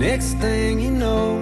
next thing you know,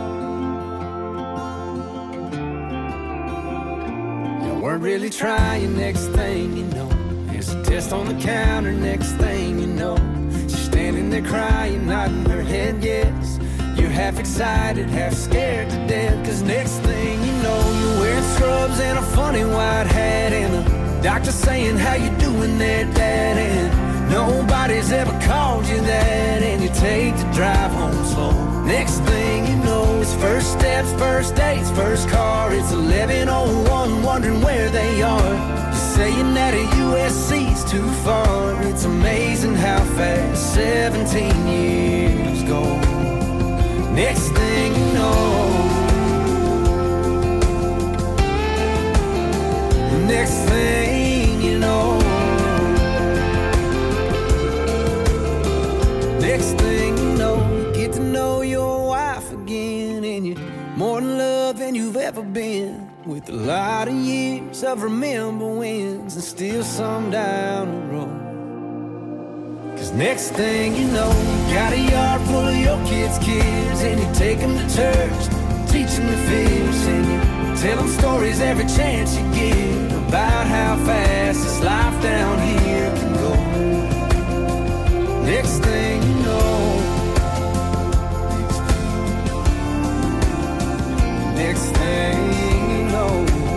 you weren't really trying. Next thing you know, there's a test on the counter. Next thing you know, she's standing there crying, nodding her head yes. You're half excited, half scared to death, 'cause next thing you know, you're wearing scrubs and a funny white hat, and the doctor saying, how you doing there, Dad? And nobody's ever called you that, and you take the drive home slow. Next thing you know, it's first steps, first dates, first car. It's 11:01, wondering where they are. You're saying that a USC's too far. It's amazing how fast 17 years go. Next thing you know, next thing you know, next thing you know, you get to know your wife again, and you're more in love than you've ever been, with a lot of years of remember wins and still some down the road. 'Cause next thing you know, you got a yard full of your kids' kids, and you take them to church, teach them to fish, and you tell them stories every chance you get about how fast this life down here can go. Next thing you know, next thing you know.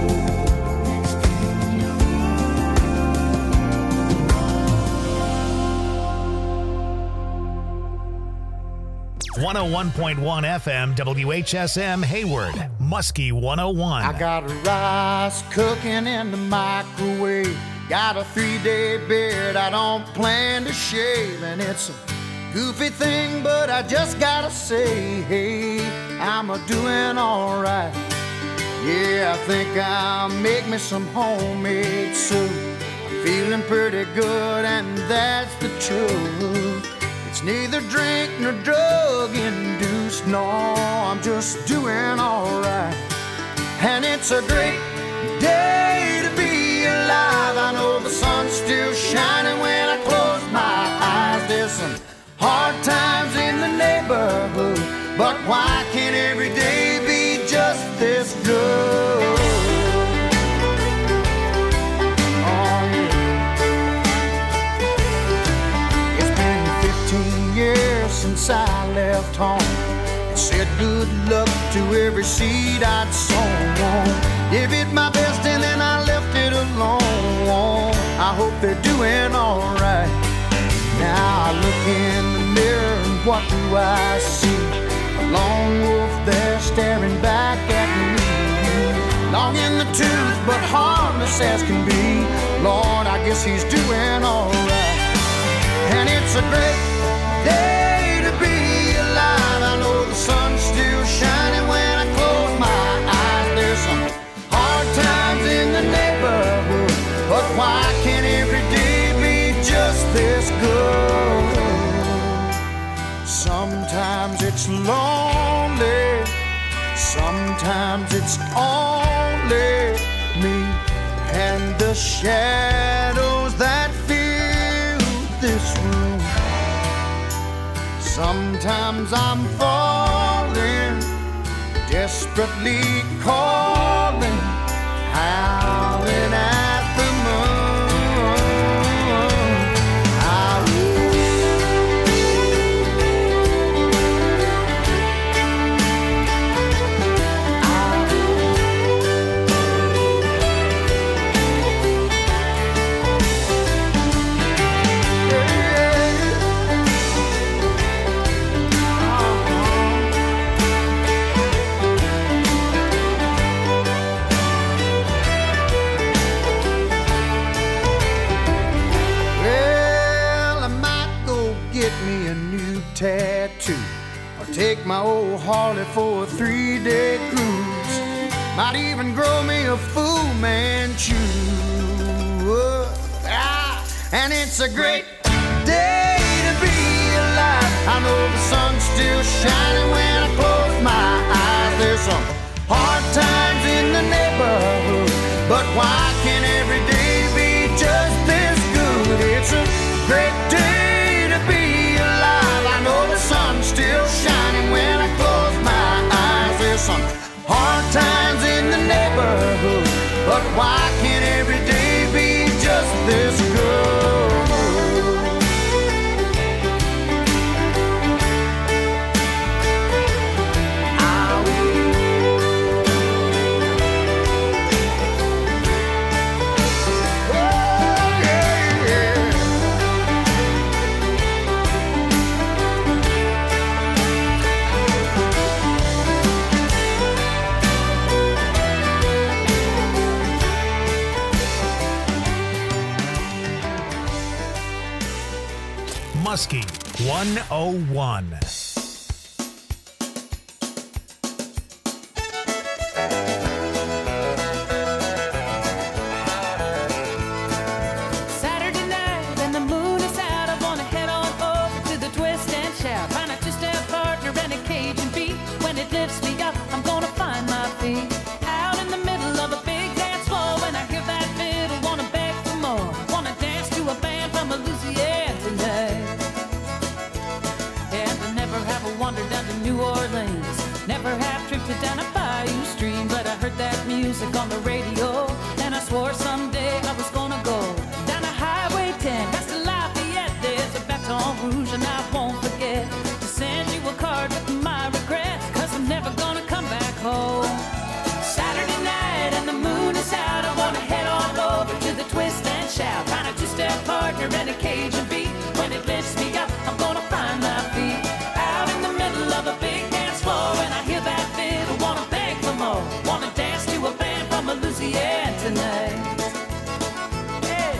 101.1 FM WHSM Hayward, Muskie 101. I got rice cooking in the microwave. Got a 3-day beard I don't plan to shave, and it's a goofy thing, but I just gotta say, hey, I'm a-doing alright. Yeah, I think I'll make me some homemade soup. I'm feeling pretty good, and that's the truth. It's neither drink nor drug induced, no, I'm just doing alright. And it's a great day to be alive. I know the sun's still shining when I close my eyes. There's some hard times in the neighborhood, but why can't every day be just this good? Oh yeah. It's been 15 years since I left home. It said good luck to every seed I'd sown. Give it my best and then I left it alone. I hope they're doing alright. Now I look in the mirror and what do I see? A lone wolf there staring back at me. Long in the tooth but harmless as can be. Lord, I guess he's doing alright. And it's a great day to be alive. I know the sun's still shining when I close my eyes. There's some hard times in the neighborhood, but why can't every day be just this good? Sometimes it's lonely, sometimes it's only me and the shadows that fill this room. Sometimes I'm falling, desperately calling, howling at the moon. Tattoo, or take my old Harley for a 3-day cruise. Might even grow me a Fu Manchu. And it's a great day to be alive. I know the sun's still shining when I close my eyes. There's some hard times in the neighborhood, but why can't every day be just this good? It's a great day to be alive. I know the sun's still shining Muskie 101. Saturday night and the moon is out. I wanna head on over to the twist and shout. Find a two-step partner and a Cajun beat. When it lifts me up, I'm gonna find my feet. Out in the middle of a big dance floor. When I hear that fiddle, wanna beg for more. Wanna dance to a band from Louisiana tonight. And I never have a wander down to New Orleans. Never have drifted down a bayou stream. But I heard that music on the radio, and I swore someday I was gonna go down a Highway 10 past the Lafayette. There's a Baton Rouge and I won't forget to send you a card with my regrets, 'cause I'm never gonna come back home. Saturday night and the moon is out. I wanna head on over to the twist and shout. Find a two-step partner and a Cajun beat. When it lifts me up, I'm gonna find my feet. Out in the middle of a big dance floor, and I hear that fiddle, wanna beg for more. Wanna dance to a band from Louisiana tonight. Hey.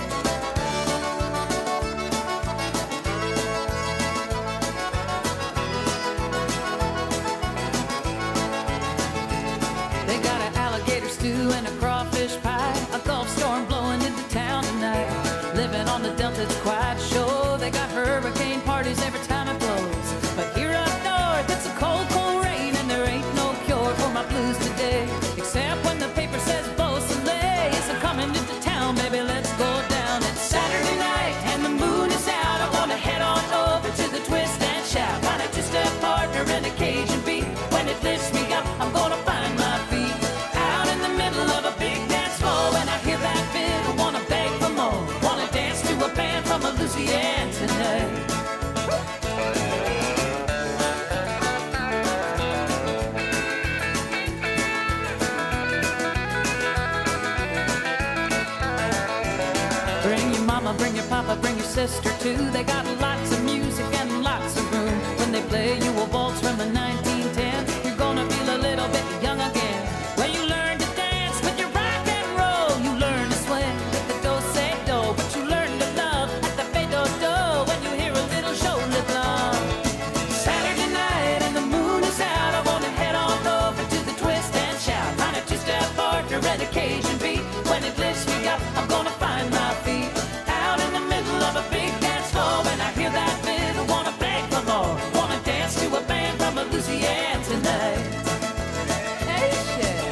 They got an alligator stew and a crawfish pie. A Gulf storm blowing into town tonight. Living on the Delta, it's quite a show. They got hurricane parties every time it blows. But here up north, it's a cold, cold rain, and there ain't no cure for my blues today. Except when the paper says Beausoleil is coming into town, baby, let's go down. It's Saturday night and the moon is out. I wanna head on over to the twist and shout. Find a two-step partner and a Cajun beat. When it lifts me up, I'm gonna find my feet. Out in the middle of a big dance floor, and I hear that fiddle, wanna beg for more. Wanna dance to a band from Louisiana tonight. Bring your mama, bring your papa, bring your sister too. They got lots of music and lots of room. When they play you a waltz from the 1910, you're gonna feel a little bit young again. When you learn to dance with your rock and roll, you learn to swing with the do-say-do, but you learn to love at the fe-do-do when you hear a little shoulder blum. Saturday night and the moon is out. I wanna head on over to the twist and shout. Find a two-step partner and a Cajun beat. When it lifts me up, I'm gonna find my feet. Out in the middle of a big dance floor, when I hear that fiddle, wanna beg for more. Wanna dance to a band from Louisiana tonight. Hey, shit.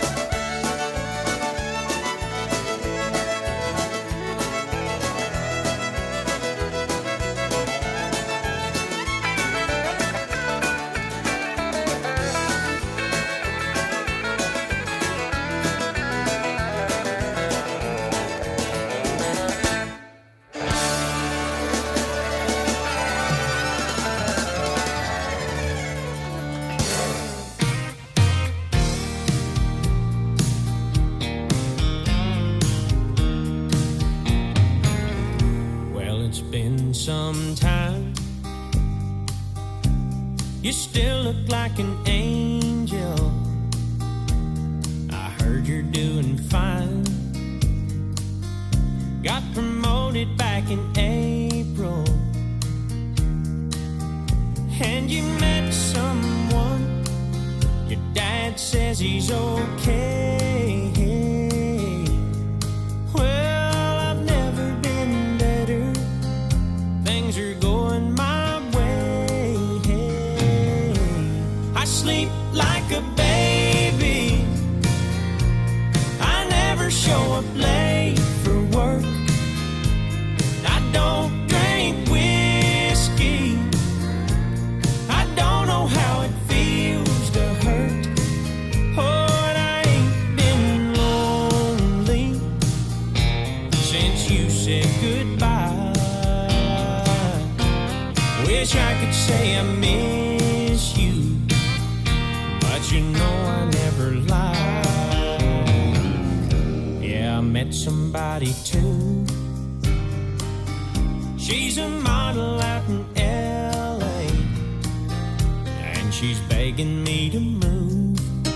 Well, it's been some time. You still look like an angel. I heard you're doing fine. Got promoted back in April. And you met someone. Your dad says he's okay. Well, I've never been better. Things are going my way. I sleep like a baby. I never show up late for work. I don't drink whiskey. I don't know how it feels to hurt. Oh, and I ain't been lonely since you said goodbye. Wish I could say I miss you, but you know I never lie. Yeah, I met somebody too. She's a model out in LA, and she's begging me to move.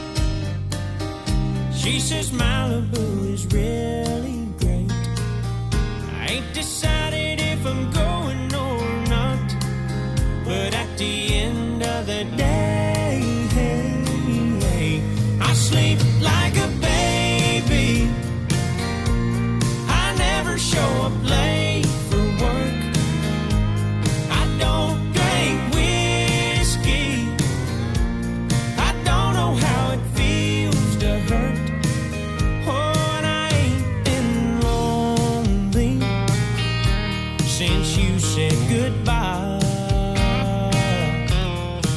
She says Malibu is really great. I ain't decided if I'm going or not.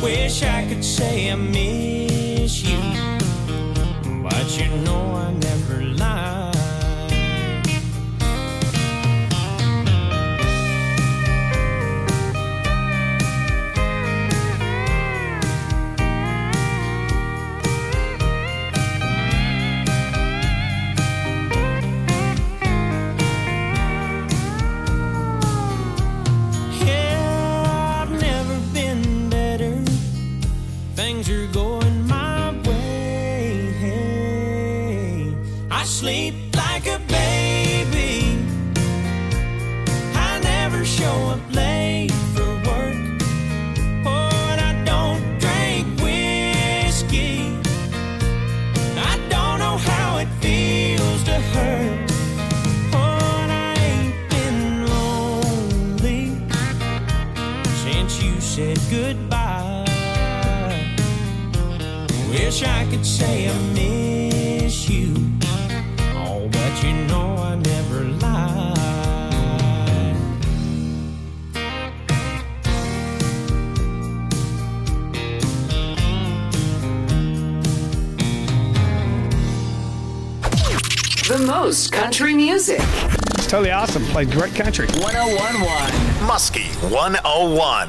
Wish I could say I miss you, but you know I never lie. Sleep like a baby. I never show up late for work, but I don't drink whiskey. I don't know how it feels to hurt, but I ain't been lonely since you said goodbye. Wish I could say I miss you, but you know I never lie. The most country music. It's totally awesome. Plays great country. 101.1 Muskie 101.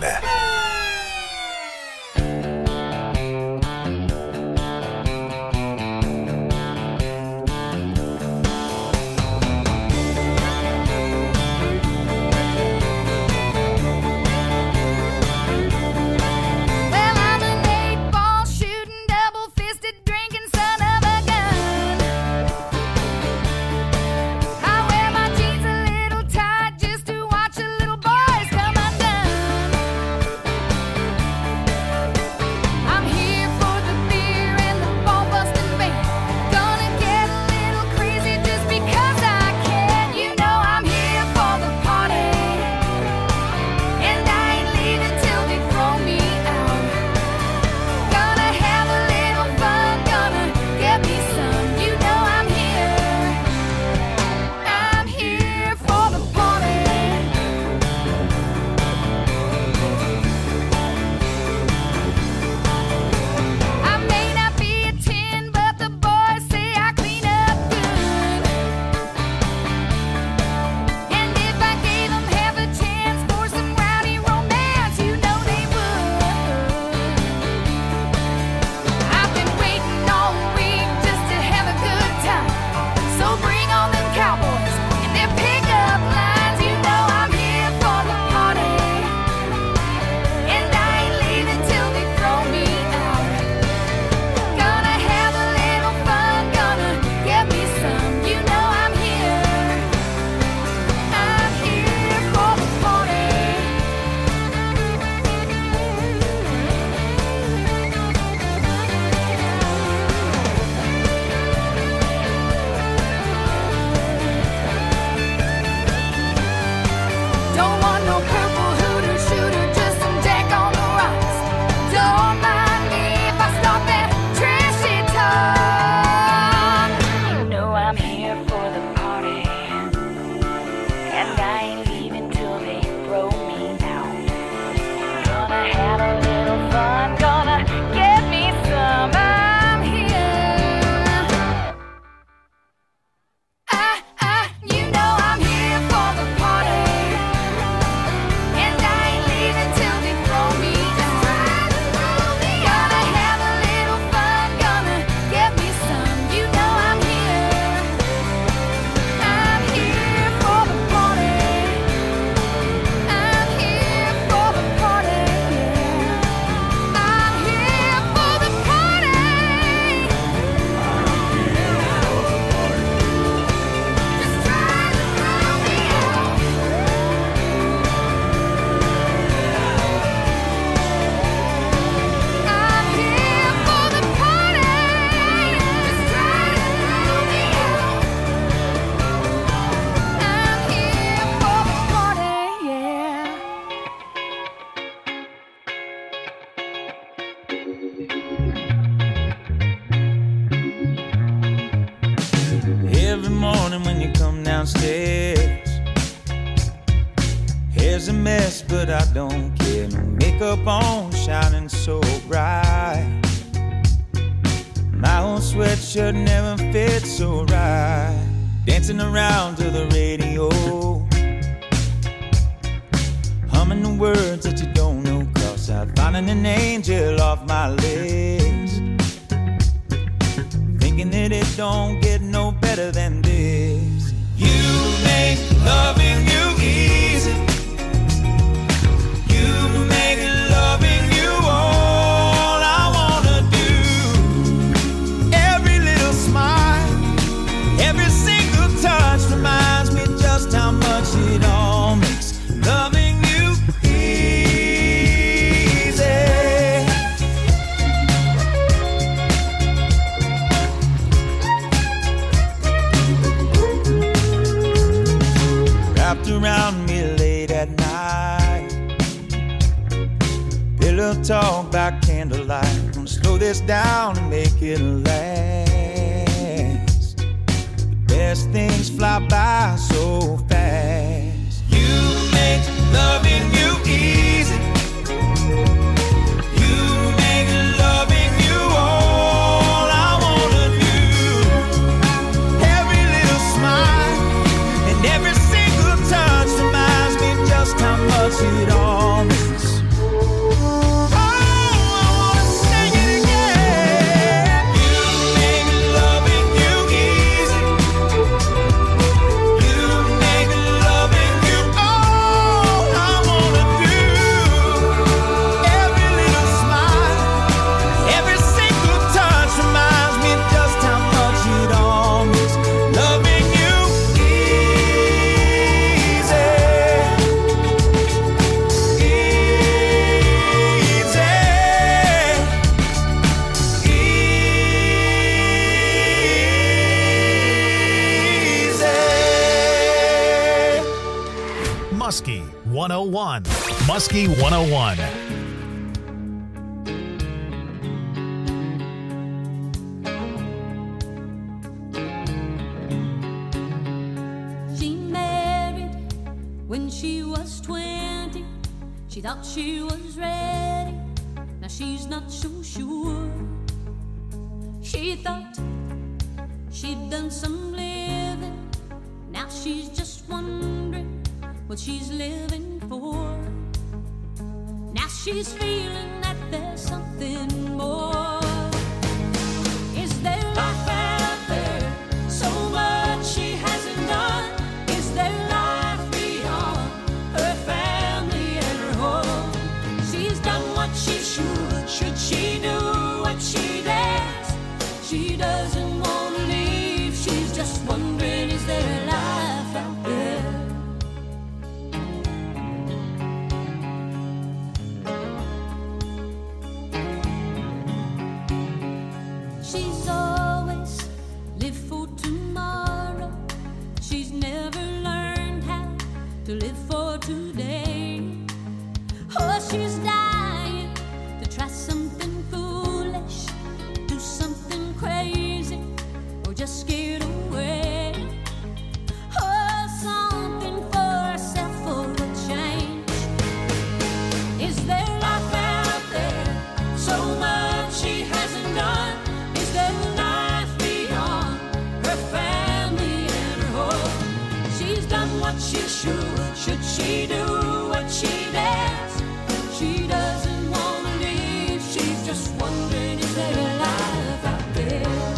every morning when you come downstairs. Hair's a mess, but I don't care. No makeup on, shining so shirt never fits so right. Dancing around to the radio, humming the words that you don't know. Cross out, finding an angel off my list. Thinking that it don't get no better than this. You make loving you easy. You make loving you all I wanna do. Every little smile, every single touch reminds me just how much it all makes loving you easy. Wrapped around me late at night, pillow talk by candlelight. Gonna slow this down and make it last. The best things fly by so fast. You make loving you easy. You make loving you all I wanna do. Every little smile and every single touch reminds me just how much it all means. Oh, I wanna sing it again. You make loving you easy. You make loving you all I wanna do. Every little smile, every single touch reminds me just how much it all means. Loving you easy. Muskie 101. Muskie 101. She married when she was 20. She thought she was ready. Now she's not so sure. She thought she'd done some living. Now she's just wondering what she's living for. Now she's feeling that there's something more. Is there life out there? So much she hasn't done. Is there life beyond her family and her home? She's done what she should. Should she do what she dares? She doesn't want to leave. She's just wondering, is there life out there? She's always lived for tomorrow. She's never learned how to live for today. Oh, she's dying to try something foolish, do something crazy, or just get away. Oh, something for herself for a change. Is there life out there? So much she hasn't done. Is there life beyond her family and her home? She's done what she should. Should she do what she dares? She doesn't want to leave. She's just wondering, is there life out there?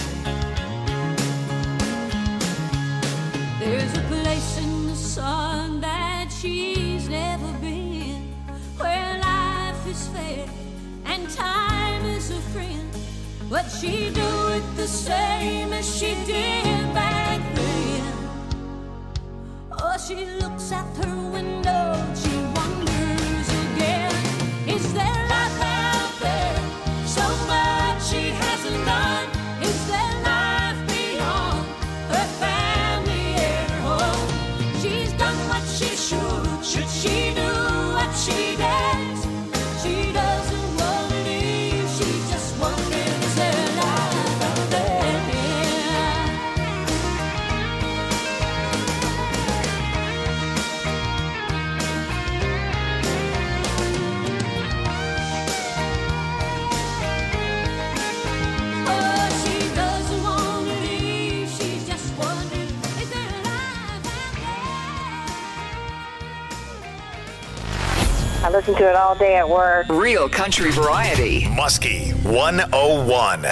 There's a place in the sun that she's never been, where life is fair and time is a friend. But she do it the same as she did back then. Oh, she looks out her window, she wonders again. Is there life out there? So much she hasn't done. Is there life beyond her family and her home? She's done what she should. Should she do what she dares? She doesn't want to leave. She's just wondering, is there life out there? listen to it all day at work. Real country variety. Muskie 101.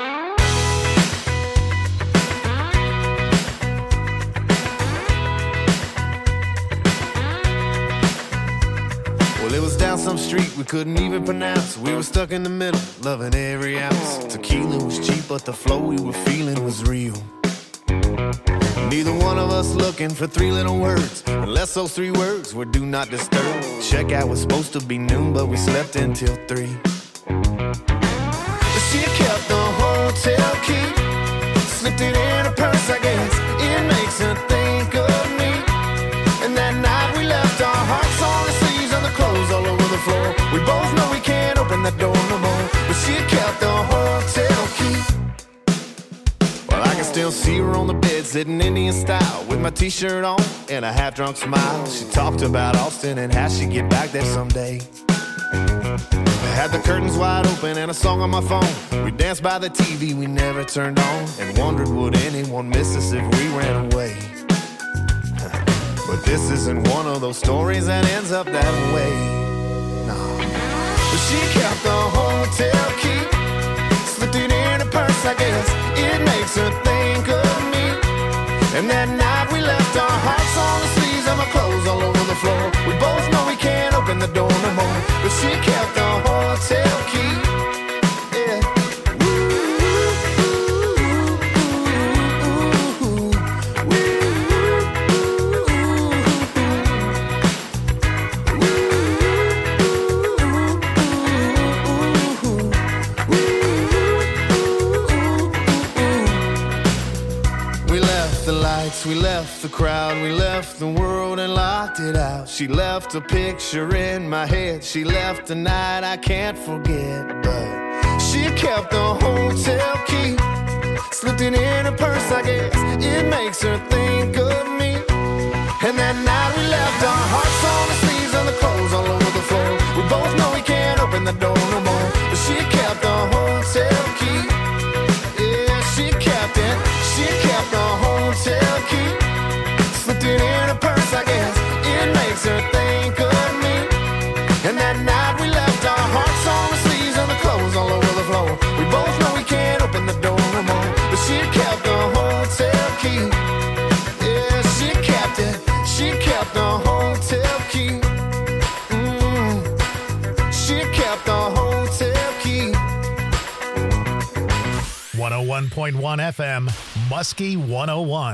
Well, it was down some street we couldn't even pronounce. We were stuck in the middle, loving every ounce. Tequila was cheap, but the flow we were feeling was real. Neither one of us looking for three little words, unless those three words were do not disturb. Checkout was supposed to be noon, but we slept until 3. She kept the hotel key, slipped it in her purse, I guess. It makes her think of me. And that night we left our hearts on the sleeves and the clothes all over the floor. We both know we can't open that door no more, but she kept the hotel key. Well, I can still see her on the bed, sitting Indian style, with my t-shirt on and a half-drunk smile. She talked about Austin and how she'd get back there someday. I had the curtains wide open and a song on my phone. We danced by the TV we never turned on, and wondered would anyone miss us if we ran away. But this isn't one of those stories that ends up that way. No. But she kept the hotel key, slipped it in her purse, I guess. It makes her think of me. And that night we left our hearts on the sleeves and my clothes all over the floor. We both know we can't open the door no more, but she kept the hotel key. Yeah. We left the crowd, we left the world and locked it out. She left a picture in my head, she left a night I can't forget. But she kept the hotel key, slipped it in her purse, I guess. It makes her think of me. And that night we left our hearts on the sleeves and the clothes all over the floor. We both know we can't open the door no more, but she kept the hotel key. Yeah, she kept it. She kept the hotel key, slipped it in her purse, I guess. It makes her think of me. And that night we left our hearts on the sleeves and the clothes all over the floor. We both know we can't open the door no more, but she kept the hotel key. Yeah, she kept it. She kept the hotel key. She kept the hotel key. 101.1 FM, Muskie 101.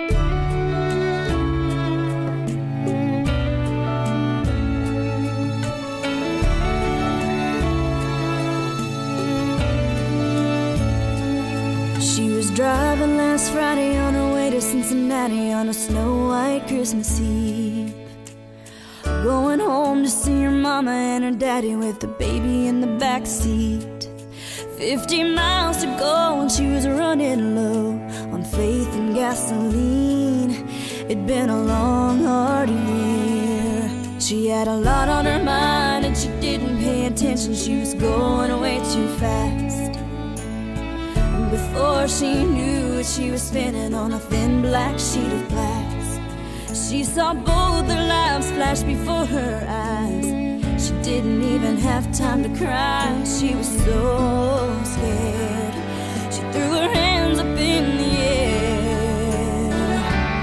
She was driving last Friday on her way to Cincinnati on a snow-white Christmas Eve, going home to see her mama and her daddy with the baby in the back seat. 50 miles to go and she was running low on faith and gasoline. It'd been a long, hard year. She had a lot on her mind and she didn't pay attention. She was going way too fast. And before she knew it, she was spinning on a thin black sheet of glass. She saw both their lives flash before her eyes. She didn't even have time to cry. She was so scared. She threw her hands up in the air.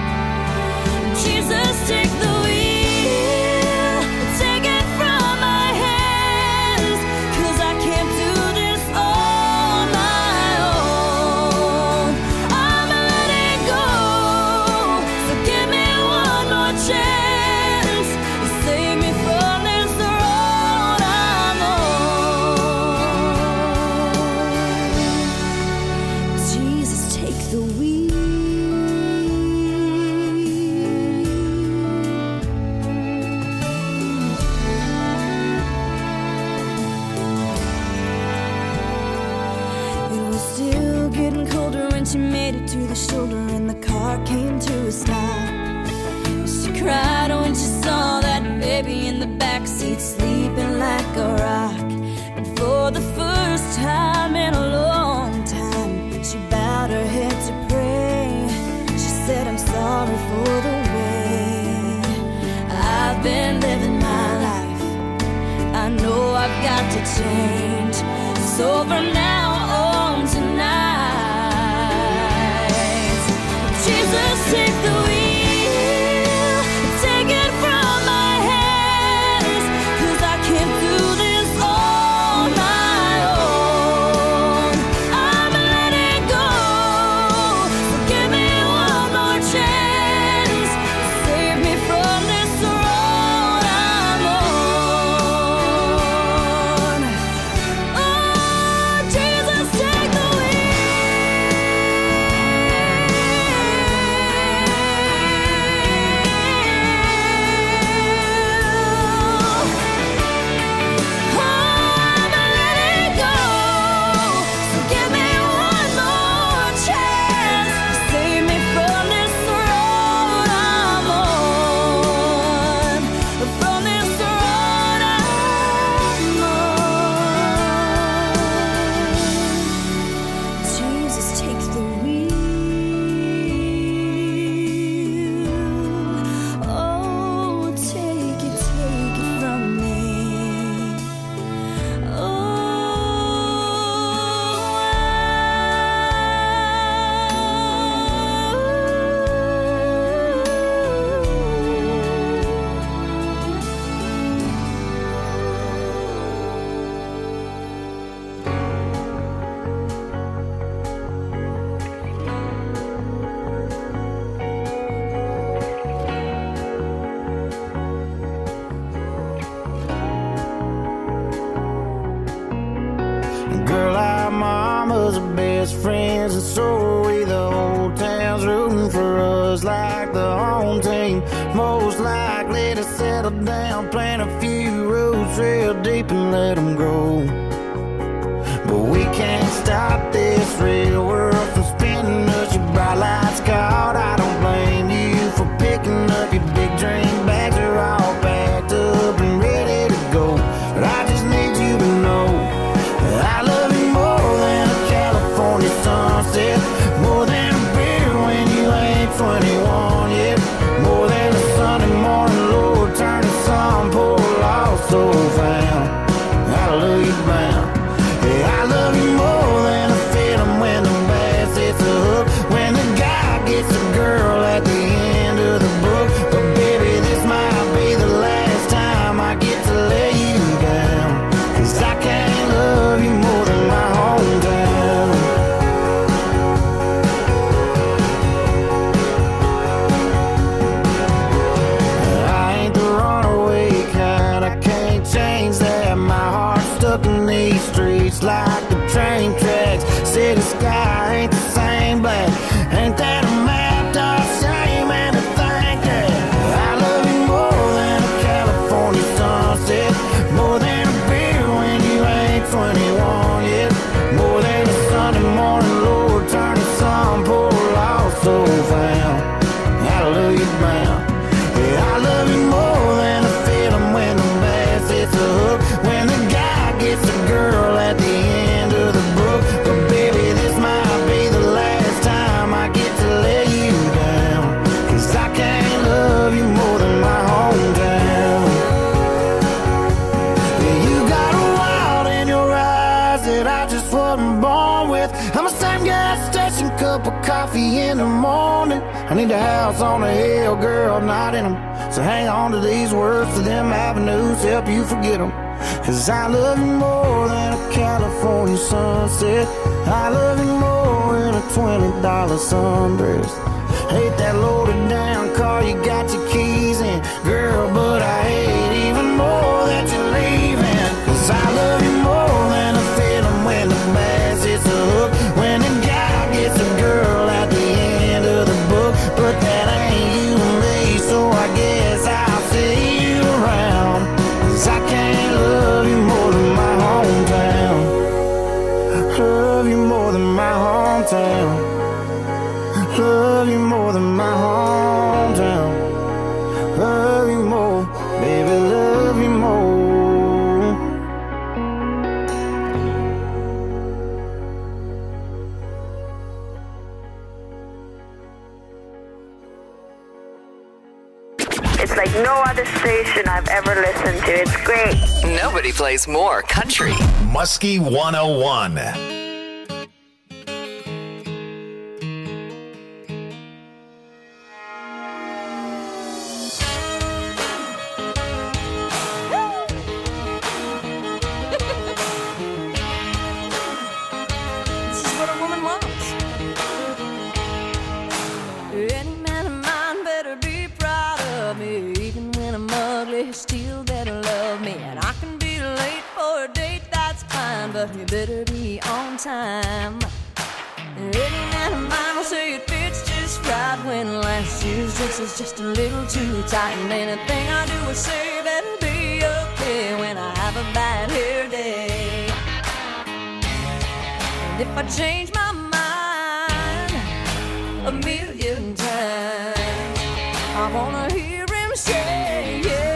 Jesus, take the wheel, take it from my hands, 'cause I can't do this on my own. I'm letting go, so give me one more chance to save me from this road I'm on. Jesus, take the wheel. It was still getting colder when she made it to the shoulder and the car came to a stop. She cried when she saw that baby in the backseat sleeping like a rock. And for the first time in a long time, she bowed her head to pray. She said, I'm sorry for the way I've been living my life. change. So from now on tonight, Jesus, take the wheel, take it from my hands, 'cause I can't do this on my own. I'm letting go, so give me one more chance, save me from this road I'm on. Oh, Jesus, take the Girl, our mamas are best friends, and so are we. The whole town's rooting for us like the home team. Most likely to settle down, plant a few roots real deep and let them grow. But we can't stop this real world from spinning us. Your bright lights caught, I don't blame you for picking up your big dream bags. Are all packed up and ready to go. But I just need you to know I love you more than a California sunset, more than a beer when you ain't 21 yet, more than a Sunday morning, Lord, turn the sun, pour lost soul found. Hallelujah bound. Yeah, I love you more than a feeling when the bass hits a hook, when the guy gets a girl at the end of the book. But baby, this might be the last time I get to lay you down, 'cause I can't love you more than my hometown. I ain't the runaway kind, I can't change that. My heart's stuck in these streets like the train tracks. City sky ain't the same black. Ain't that a map, dog? Shame and to think that I love you more than a California sunset, more than a beer when you ain't 21 yet, more than a Sunday morning, Lord, turn the sun, pour lost soul found. Hallelujah bound. Yeah, I love you more than a feeling when the bass hits a hook, when the guy gets a girl at the end of the book. But baby, this might be the last time I get to lay you down, 'cause I can't love you more than my hometown. Yeah, you got a wild in your eyes that I just wasn't born with. I'm a same gas station, cup of coffee in the morning. I need a house on a hill, girl, not in them. So hang on to these words, to them avenues, help you forget them. 'Cause I love you more than a California sunset. I love you more than a $20 sundress. Hate that loaded down car you got your keys in, girl, but I hate even more that you're leaving. 'Cause I love you more than a feeling when the bass hits a hook, when the guy gets a girl at the end of the book. But that ain't you and me, so I guess I'll see you around. 'Cause I can't love you more than my hometown. Love you more than my hometown. Love you more than my hometown. Love you more, baby, love you more. It's like no other station I've ever listened to. It's great. Nobody plays more country. Muskie 101. Still better love me, and I can be late for a date, that's fine, but you better be on time. Any man of mine will say it fits just right when last year's dress is just a little too tight, and anything I do or say better be okay when I have a bad hair day. And if I change my mind a million times, I wanna hear him say, yeah.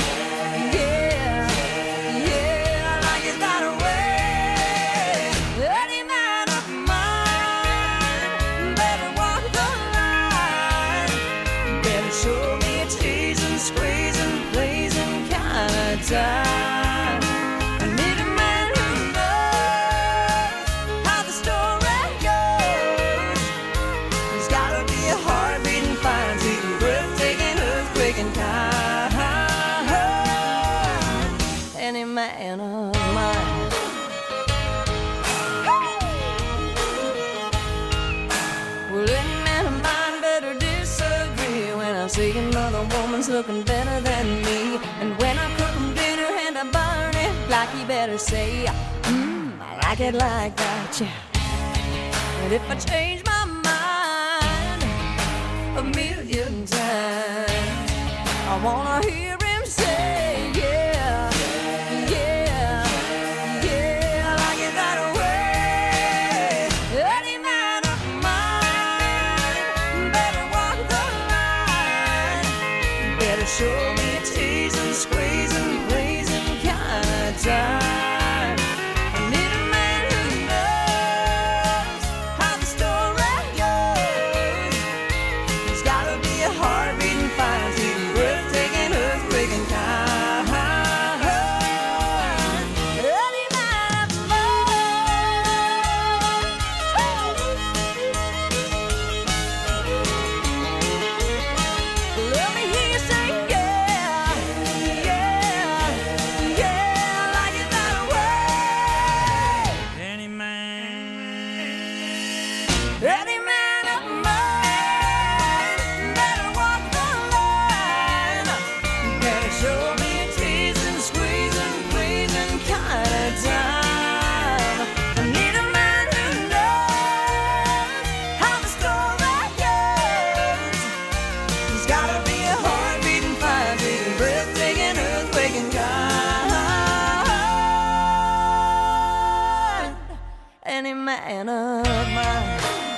I need a man who knows how the story goes. There's gotta be a heart beating fine, sweet, breathtaking, earthquaking kind. Any man of mine. Well, any man of mine better disagree when I see another woman's looking better than me, and when I cook I burn it like you better say, I like it like that, yeah. But if I change my mind a million times, I wanna hear him say, yeah, yeah, yeah, I like it that way. Any man of mine better walk the line, better show me a tease and squeeze and time. I need a man who knows how the story goes. There's gotta be a heart beating fine, sweet, breathtaking, earthquaking kind. Any man of mine. Let me hear you say, yeah, yeah, yeah. Any man of mine better walk the line, better show me a teasing, squeezing, pleasing kind of time. I need a man who knows how the story goes. There's gotta be a heart beating fine, beating, breathtaking, earthquaking kind. Any man of mine.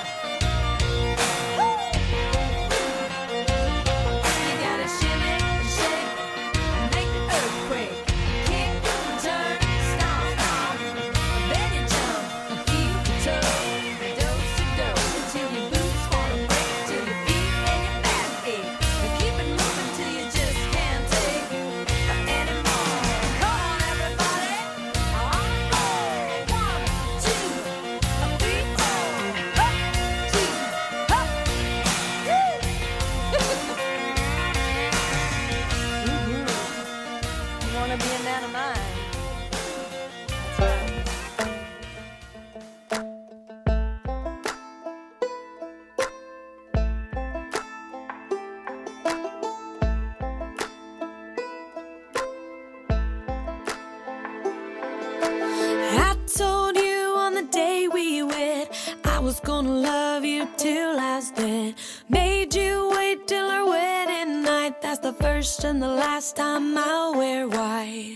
Was gonna love you till I was dead. Made you wait till our wedding night. That's the first and the last time I'll wear white.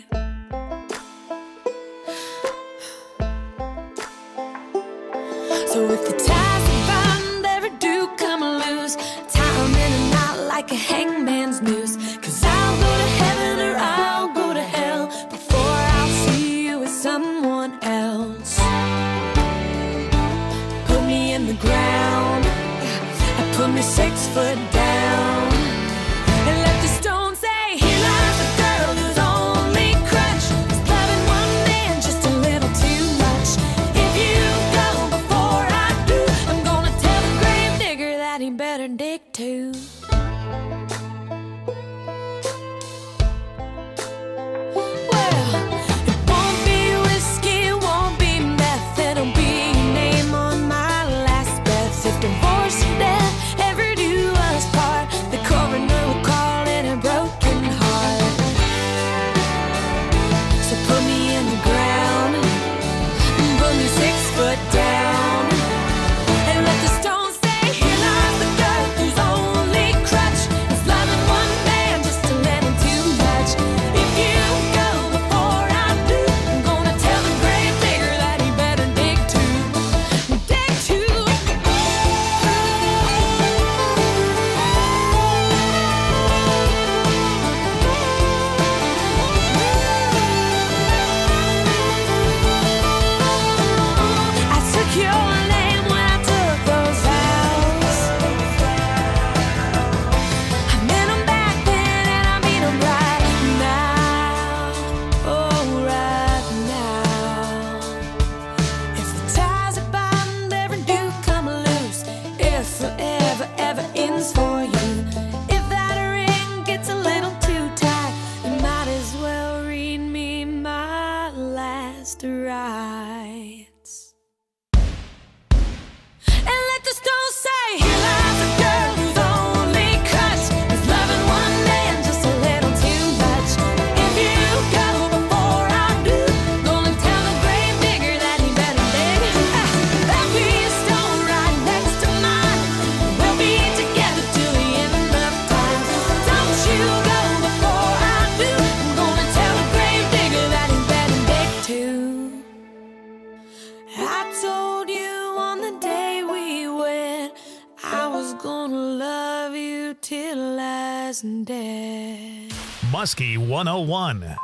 So if the ties are bound ever do come loose, tie 'em in a knot like a hangman's noose. 'Cause I'll go to heaven or I'll go to hell before I'll see you with someone else. In the ground, I put me 6 foot down and let the stones hasn't dead. Muskie 101.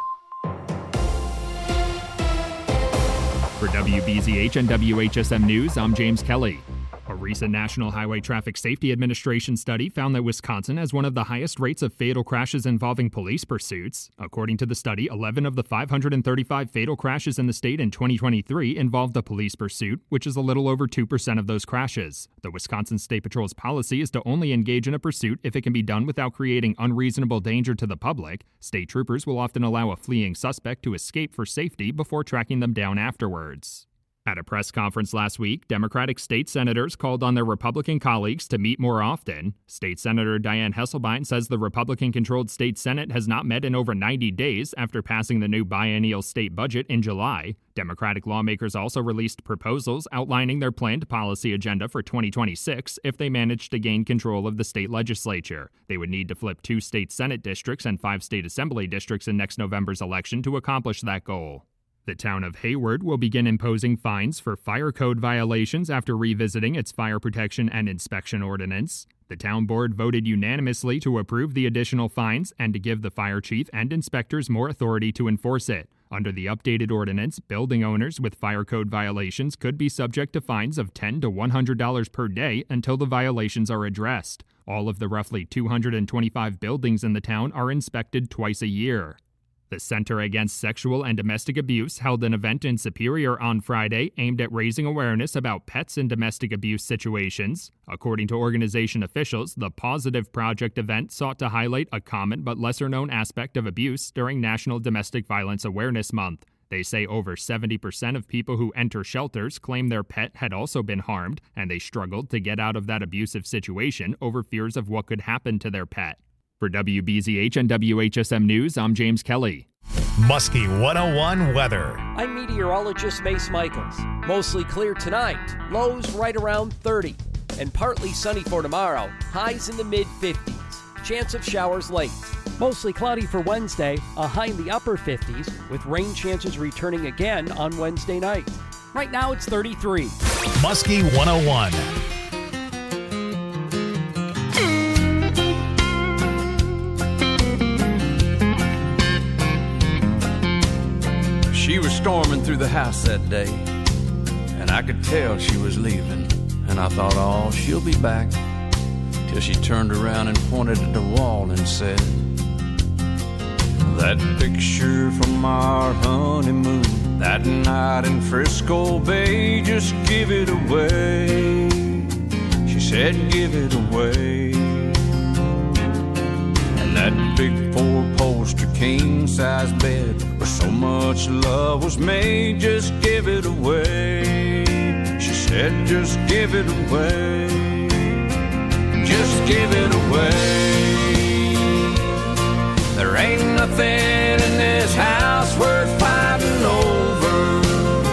For WBZH and WHSM News, I'm James Kelly. A recent National Highway Traffic Safety Administration study found that Wisconsin has one of the highest rates of fatal crashes involving police pursuits. According to the study, 11 of the 535 fatal crashes in the state in 2023 involved a police pursuit, which is a little over 2% of those crashes. The Wisconsin State Patrol's policy is to only engage in a pursuit if it can be done without creating unreasonable danger to the public. State troopers will often allow a fleeing suspect to escape for safety before tracking them down afterwards. At a press conference last week, Democratic state senators called on their Republican colleagues to meet more often. State Senator Dianne Hesselbein says the Republican-controlled state Senate has not met in over 90 days after passing the new biennial state budget in July. Democratic lawmakers also released proposals outlining their planned policy agenda for 2026 if they manage to gain control of the state legislature. They would need to flip 2 state Senate districts and 5 state assembly districts in next November's election to accomplish that goal. The town of Hayward will begin imposing fines for fire code violations after revisiting its fire protection and inspection ordinance. The town board voted unanimously to approve the additional fines and to give the fire chief and inspectors more authority to enforce it. Under the updated ordinance, building owners with fire code violations could be subject to fines of $10 to $100 per day until the violations are addressed. All of the roughly 225 buildings in the town are inspected twice a year. The Center Against Sexual and Domestic Abuse held an event in Superior on Friday aimed at raising awareness about pets in domestic abuse situations. According to organization officials, the Positive Project event sought to highlight a common but lesser-known aspect of abuse during National Domestic Violence Awareness Month. They say over 70% of people who enter shelters claim their pet had also been harmed, and they struggled to get out of that abusive situation over fears of what could happen to their pet. For WBZH and WHSM News, I'm James Kelly. Muskie 101 weather. I'm meteorologist Mace Michaels. Mostly clear tonight, lows right around 30, and partly sunny for tomorrow, highs in the mid-50s. Chance of showers late. Mostly cloudy for Wednesday, a high in the upper 50s, with rain chances returning again on Wednesday night. Right now it's 33. Muskie 101. She was storming through the house that day, and I could tell she was leaving. And I thought, oh, she'll be back. Till she turned around and pointed at the wall and said, that picture from our honeymoon, that night in Frisco Bay, just give it away. She said, give it away. And that big 4-poster king-size bed where so much love was made, just give it away. She said, just give it away. Just give it away. There ain't nothing in this house worth fighting over.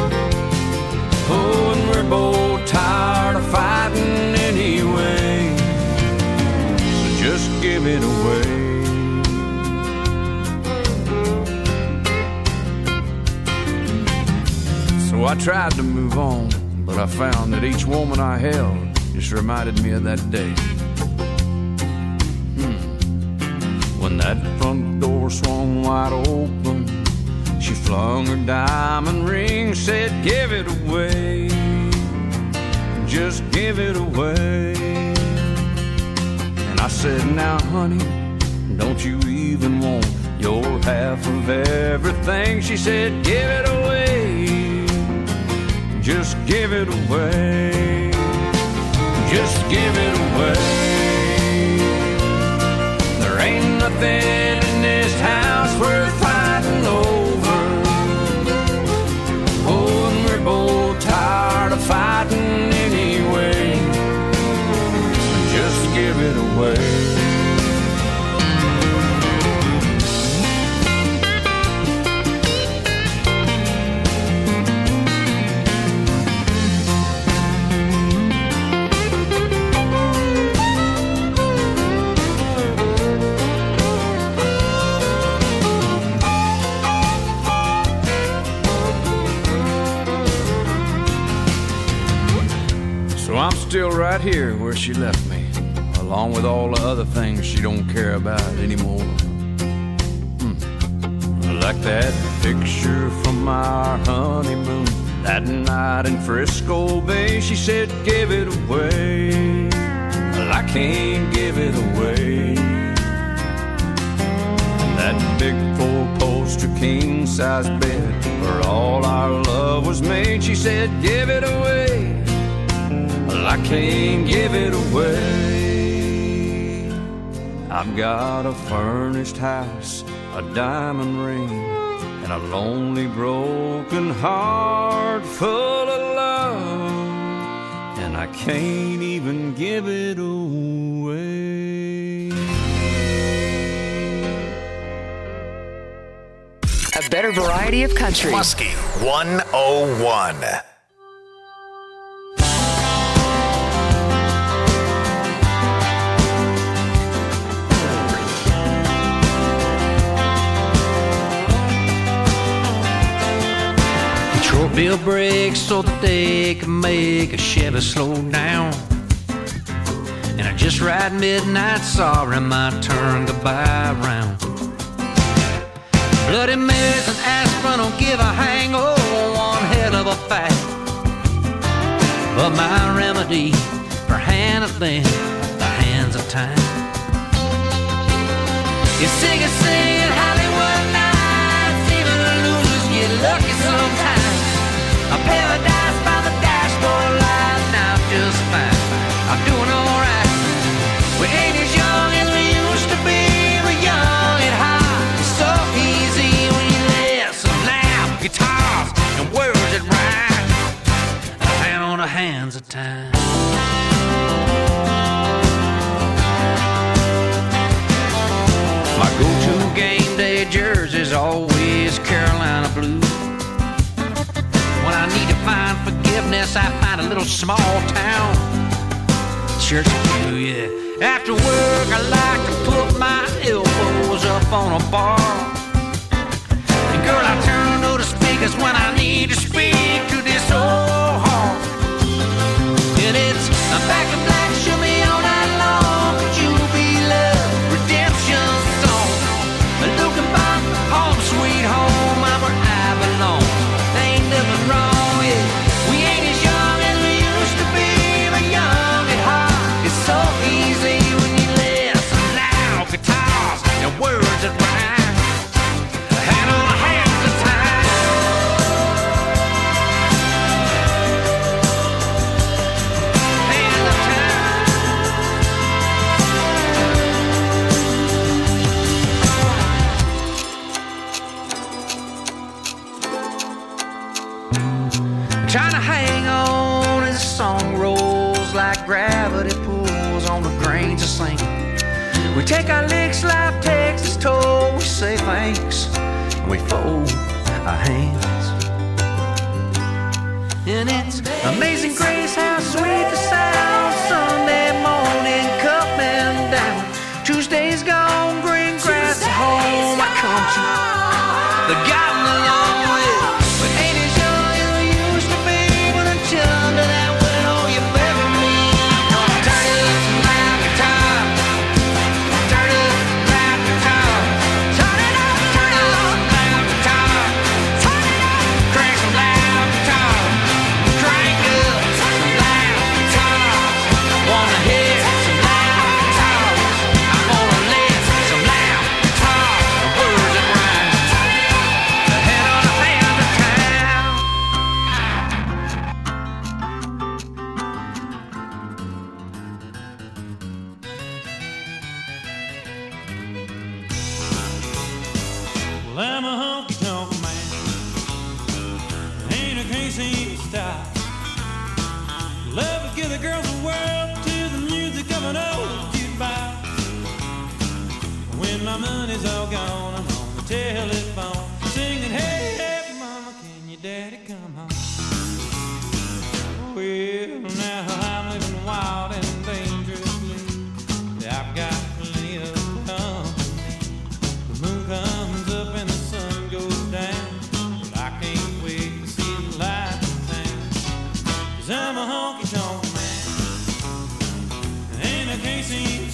Oh, and we're both tired of fighting anyway. So just give it away. So I tried to move on, but I found that each woman I held just reminded me of that day. When that front door swung wide open, she flung her diamond ring, said, give it away. Just give it away. And I said, now honey, don't you even want your half of everything? She said, give it away. Just give it away. Just give it away. There ain't nothing in this house worth fighting over. Oh, and we're both tired of fighting anyway. So just give it away. I'm still right here where she left me, a along with all the other things she don't care about anymore. Like that picture from our honeymoon, that night in Frisco Bay. She said, give it away. Well, I can't give it away. That big four-poster king-size bed where all our love was made. She said, give it away. Well, I can't give it away. I've got a furnished house, a diamond ring, and a lonely broken heart full of love, and I can't even give it away. A better variety of country. Muskie 101. Bill brakes so that they can make a Chevy slow down. And I just ride midnight, sorry my turn to buy around. Bloody Marys and aspirin don't give a hang, oh, one hell of a fight. But my remedy for handling the hands of time is singing Hollywood nights. Even losers get lucky sometimes. A paradise by the dashboard light, now just fine. I'm doing alright. We ain't as young as we used to be. We're young and hot. It's so easy when you listen loud guitars and words that rhyme. A hand on the hands of time. My go-to game day jersey's always Carolina blue. When I need to find forgiveness, I find a little small town church pew, yeah. After work, I like to put my elbows up on a bar. And girl, I turn to the speakers when I need to speak to this old heart. And it's a back in black, show me all night long. Could you be love, redemption song? Looking back, home sweet home, I'm where I belong. Ain't nothing wrong, yeah. We ain't as young as we used to be, but young at heart. It's so easy when you listen loud guitars and words that rhyme. A hand on a hand of time. Hand of trying to hang on as the song rolls like gravity pulls on the grains of sand. We take our licks, life takes its toll. We say thanks and we fold our hands. And it's amazing grace how sweet the sound. Sunday morning coming down. Tuesday's gone, green grass at home. I come to the gotten along with. But ain't as young as we used to be. But until under that window you bury me. Turn it up some loud guitar. Turn it up some loud guitar. Turn it up some loud guitar. Turn it up, crank some loud guitar. Crank up some loud guitar. Wanna hear some loud guitar. I'm gonna live some loud guitar. Words that rhyme. The head on the hand of town. Well, I'm a honky-tonk man. Ain't a crazy style. Love to give the girls the world to the music of an old jukebox. When my money's all gone, I'm on the telephone singing, hey, hey, mama, can your daddy come home? Well, now I'm living wild and dangerously. I've got plenty of company. The moon comes up and the sun goes down. But I can't wait to see the light in town. 'Cause I'm a honky-tonk man. And I can't seem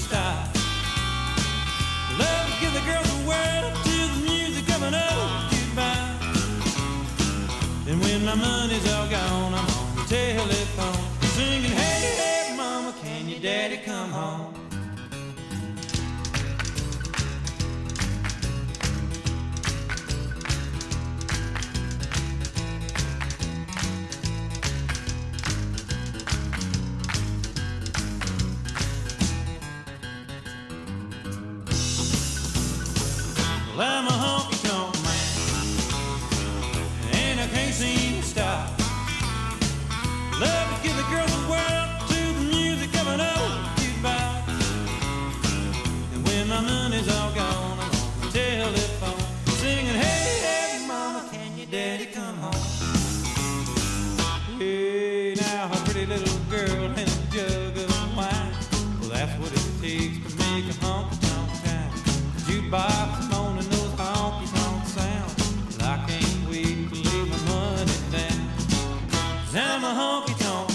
my money's all gone, I'm on the telephone, singing, hey, hey, mama, can your daddy come home? Well, I'm a honky-tonk man, and I can't seem to stop. Love to give the girls the world to the music of an old jukebox. And when my money's all gone, I'm on the telephone, singing, hey, hey, mama, can your daddy come home? Hey, now a pretty little girl and a jug of wine, well, that's what it takes to make a honky-tonk town. Jukebox moaning those honky-tonk sounds, well, I can't wait to lay my money down. 'Cause I'm a honky-tonk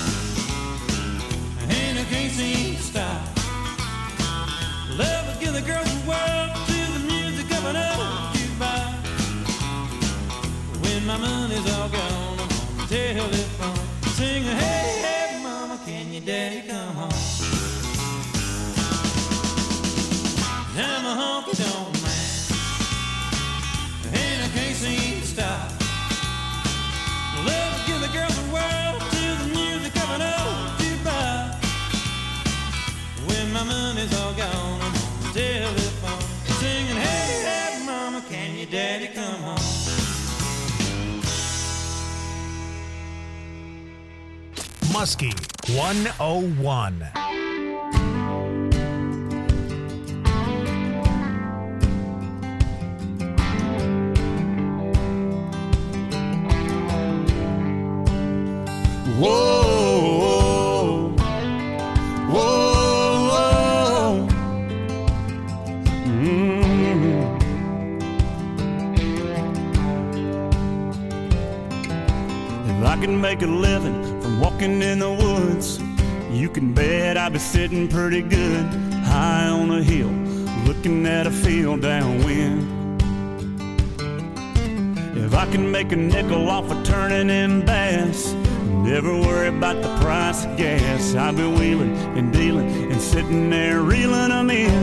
man, and I can't seem to stop. Love to give the girls the world to the music of an old jukebox. When my money's all gone, I'm on the telephone, singing, hey, hey, mama, can your daddy come home? I'm a honky-tonk man, and I can't seem to stop. Love to give the girls the world to the music of an old jukebox. When my money's all gone, I'm on the telephone, singing, hey, hey, mama, can your daddy come home? Muskie 101. Whoa, whoa, whoa. If I can make a living from walking in the woods, you can bet I'd be sitting pretty good high on a hill, looking at a field downwind. If I can make a nickel off of turning in bass, never worry about the price of gas, I'll be wheeling and dealing and sitting there reeling them in.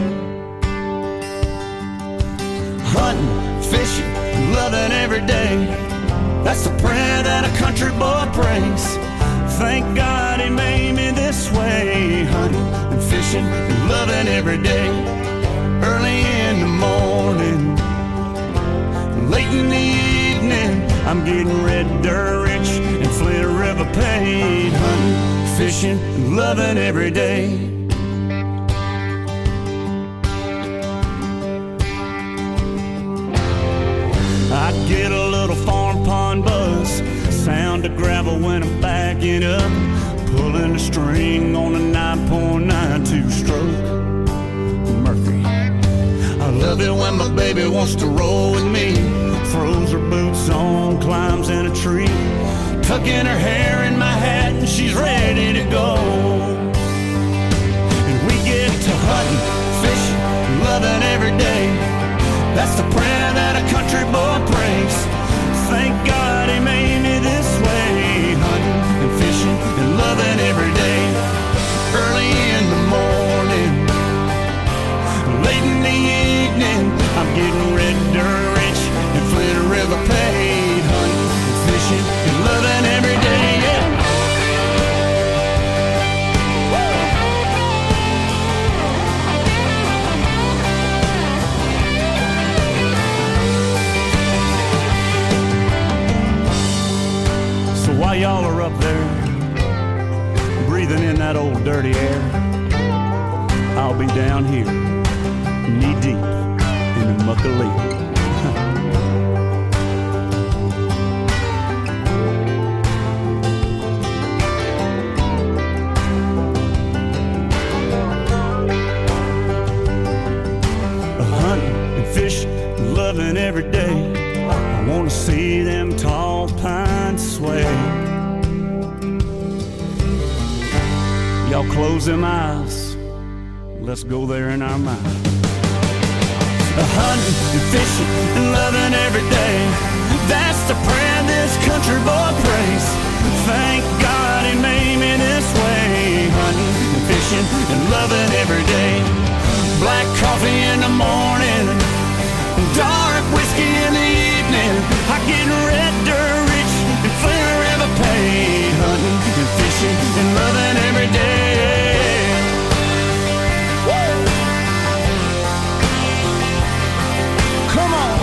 Hunting, fishing, loving every day, that's the prayer that a country boy prays. Thank God he made me this way. Hunting and fishing and loving every day. Early in the morning, late in the evening, I'm getting red dirt rich and Flint River paid. Hunting, fishing, and loving every day. I get a little farm pond buzz, sound of gravel when I'm backing up, pulling the string on a 9.92 stroke Murphy. I love it when my baby wants to roll with me, throws her boots on, climbs in a tree, tucking her hair in my hat and she's ready to go. And we get to hunting, fishing, loving every day, that's the prayer that a country boy prays. Thank God he made me this way. Hunting and fishing and loving every day. Early in the morning, late in the evening, I'm getting red dirt rich and Flint River paid. Hunting and fishing and loving every day, yeah. While y'all are up there, breathing in that old dirty air, I'll be down here, knee deep in the muck of leaf. Hunting and fishing, loving every day, I wanna see them tall pines sway. Y'all close them eyes, let's go there in our mind. Hunting and fishing and loving every day, That's the prayer this country boy prays. Thank God he made me this way. Hunting and fishing and loving every day. Black coffee in the morning, dark whiskey in the evening. I get red dirt rich and forever paid. Hunting and fishing and loving every day. Woo! Come on.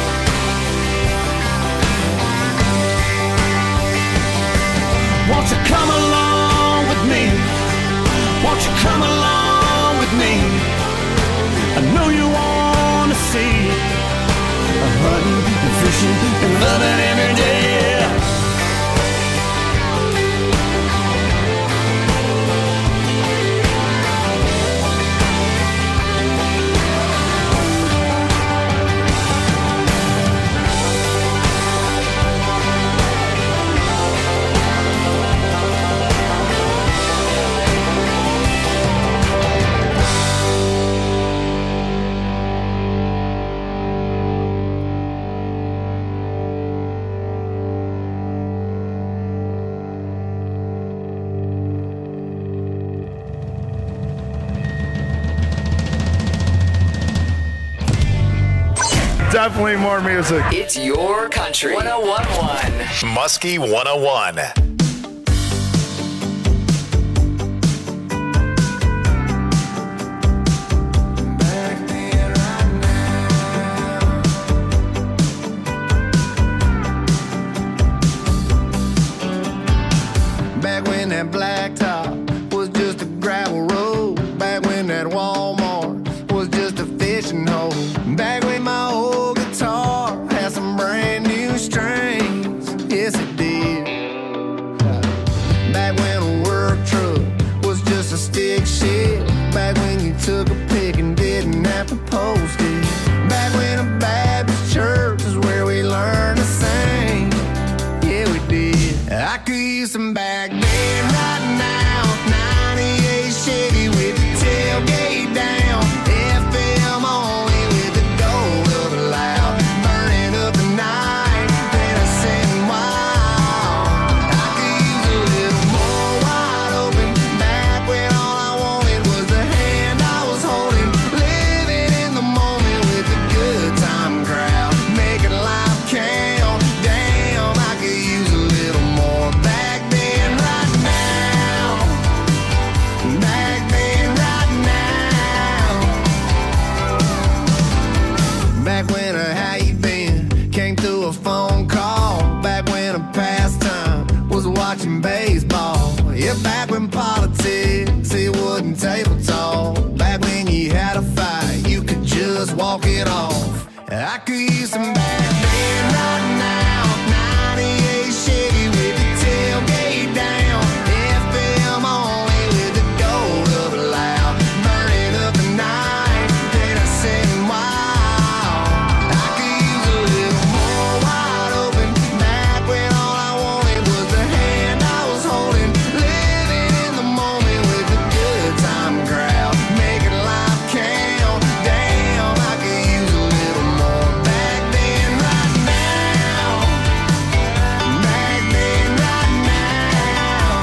Won't you come along with me? Won't you come along with me? I know you want to see hunting and fishing and loving every day. Definitely more music. It's your country. 101.1. Muskie 101. Back when that blacktop was just a gravel road. Back when that Walmart was just a fishing hole. Back when my old guitar had some brand new strings. Yes, it did. Back when a work truck was just a stick shift. Back when you took a pic and didn't have to post it. Back when a Baptist church is where we learned to sing. Yeah, we did. I could use some back then right now. 98 Chevy with the tailgate down. FM only with the gold of a loud. Burning up the night, innocent and wild. I could use a little more wide open. Back when all I wanted was the hand I was holding. Living in the moment with the good time crowd. Making life count. Damn, I could use a little more back then right now. Back then right now. Back when a how you been came through a phone call. Back when a pastime was watching baseball. Yeah, back when politics, it wasn't table talk. Back when you had a fight, you could just walk it off. I could use some back then right now. 98 Chevy with the tailgate down. FM only with the gold of a loud. Burning up the night, innocent and wild. I could use a little more wide open. Back when all I wanted was the hand I was holding. Living in the moment with the good time crowd. Making life count. Damn, I could use a little more back then right now. Back then right now.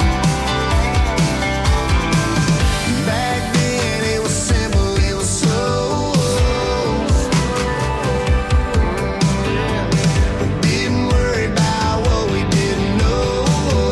Back then it was simple, it was slow. Didn't worry about what we didn't know.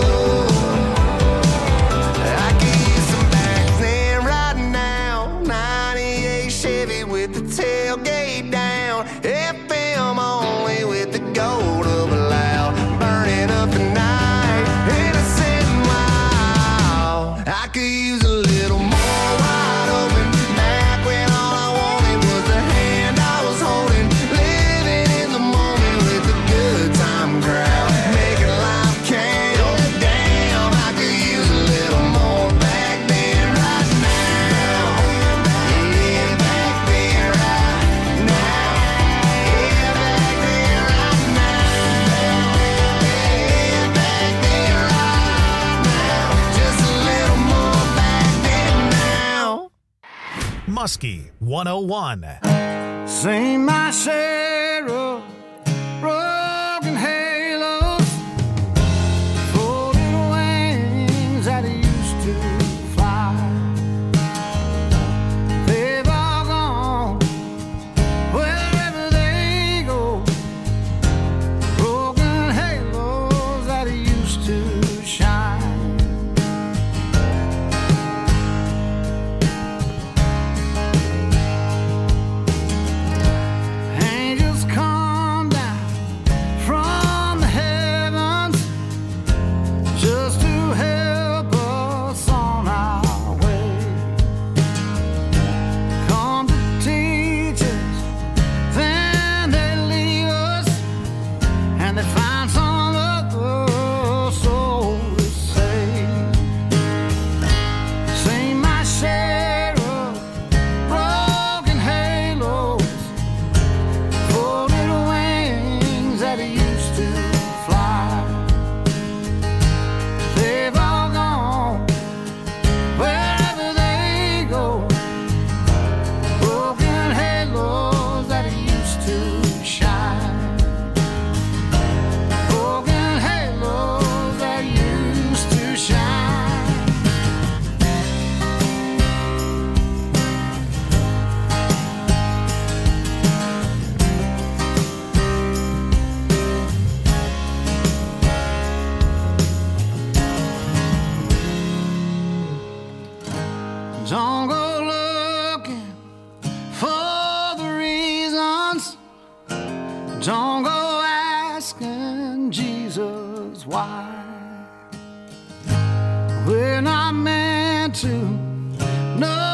I could use some back then right now. 98 Chevy with the tailgate down. FM only with the gold of a loud. Burning up the night, innocent and wild. I could use a little more wide open. Back when all I wanted was the hand I was holding. Living in the moment with the good time crowd. Making life count. Damn, I could use a little more back then right now. Yeah, back then right now. Yeah, back then right now. Yeah, back then right now. Just a little more back then now. Muskie 101. Seen my share of broken Don't go looking for the reasons. Don't go asking Jesus why. We're not meant to know